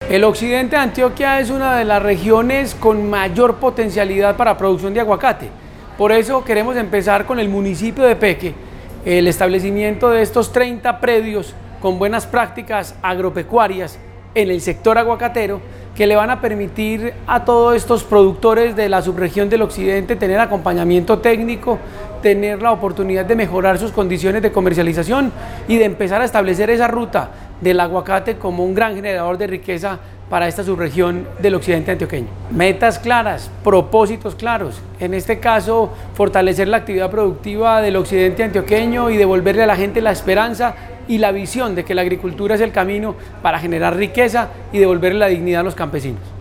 El occidente de Antioquia es una de las regiones con mayor potencialidad para producción de aguacate. Por eso queremos empezar con el municipio de Peque, el establecimiento de estos 30 predios con buenas prácticas agropecuarias en el sector aguacatero, que le van a permitir a todos estos productores de la subregión del occidente tener acompañamiento técnico, tener la oportunidad de mejorar sus condiciones de comercialización y de empezar a establecer esa ruta del aguacate como un gran generador de riqueza para esta subregión del occidente antioqueño. Metas claras, propósitos claros, en este caso fortalecer la actividad productiva del occidente antioqueño y devolverle a la gente la esperanza y la visión de que la agricultura es el camino para generar riqueza y devolverle la dignidad a los campesinos.